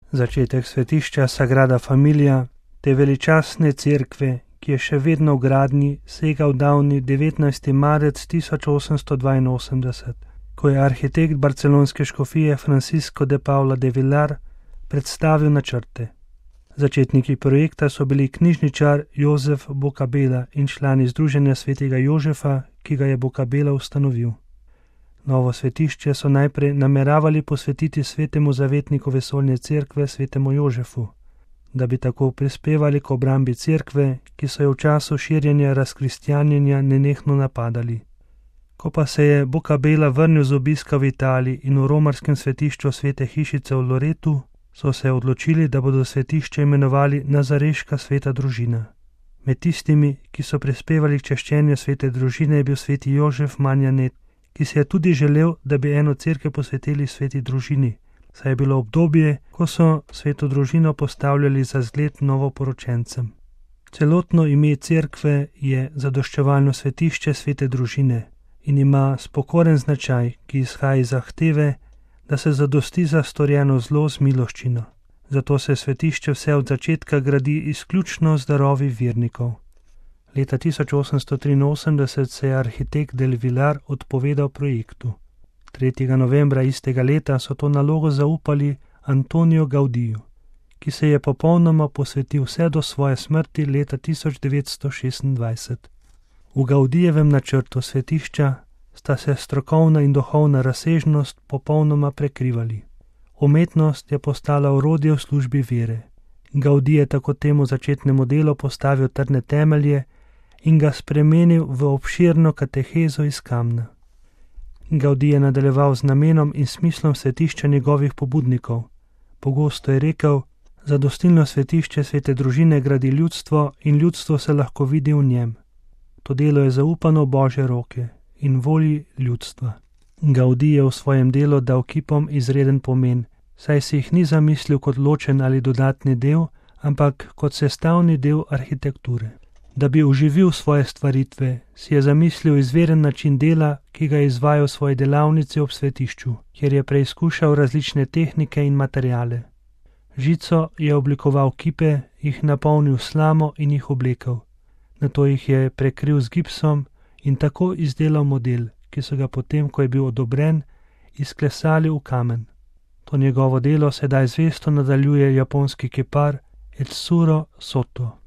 Začetek svetišča Sagrada Familia, te veličastne cerkve, ki je še vedno v gradnji, sega v davni 19. marec 1882, ko je arhitekt barcelonske škofije Francisco de Paula de Villar predstavil načrte. Začetniki projekta so bili knjižničar Josef Boccabella in člani Združenja svetega Jožefa, ki ga je Boccabella ustanovil. Novo svetišče so najprej nameravali posvetiti svetemu zavetniku vesoljne cerkve svetemu Jožefu, da bi tako prispevali k obrambi cerkve, ki so jo v času širjenja razkristjanjenja nenehno napadali. Ko pa se je Boccabella vrnil z obiska v Italiji in v romarskem svetišču svete hišice v Loretu, so se odločili, da bodo svetišče imenovali Nazareška sveta družina. Med tistimi, ki so prispevali k češčenju svete družine, je bil sveti Jožef Manjanet, ki si je tudi želel, da bi eno cerkev posvetili sveti družini, saj je bilo obdobje, ko so sveto družino postavljali za zgled novoporočencem. Celotno ime cerkve je zadoščevalno svetišče svete družine in ima spokoren značaj, ki izhaja iz zahteve, da se zadosti za storjeno zlo z miloščino. Zato se svetišče vse od začetka gradi izključno z darovi vernikov. Leta 1883 se je arhitekt del Villar odpovedal projektu. 3. novembra istega leta so to nalogo zaupali Antoniju Gaudiju, ki se je popolnoma posvetil vse do svoje smrti leta 1926. V Gaudijevem načrtu svetišča sta se strokovna in duhovna razsežnost popolnoma prekrivali. Umetnost je postala orodje v službi vere. Gaudij je tako temu začetnemu delu postavil trdne temelje in ga spremenil v obširno katehezo iz kamna. Gaudij je nadaljeval z namenom in smislom svetišča njegovih pobudnikov. Pogosto je rekel, zadostilno svetišče svete družine gradi ljudstvo in ljudstvo se lahko vidi v njem. To delo je zaupano v Božje roke in volji ljudstva. Gaudij je v svojem delu dal kipom izreden pomen, saj si jih ni zamislil kot ločen ali dodatni del, ampak kot sestavni del arhitekture. Da bi oživil svoje stvaritve, si je zamislil izveren način dela, ki ga je izvajal v svoji delavnici ob svetišču, kjer je preizkušal različne tehnike in materiale. Žico je oblikoval kipe, jih napolnil slamo in jih oblekel. Nato jih je prekril z gipsom in tako izdelal model, ki so ga potem, ko je bil odobren, izklesali v kamen. To njegovo delo sedaj zvesto nadaljuje japonski kipar Etsuro Soto.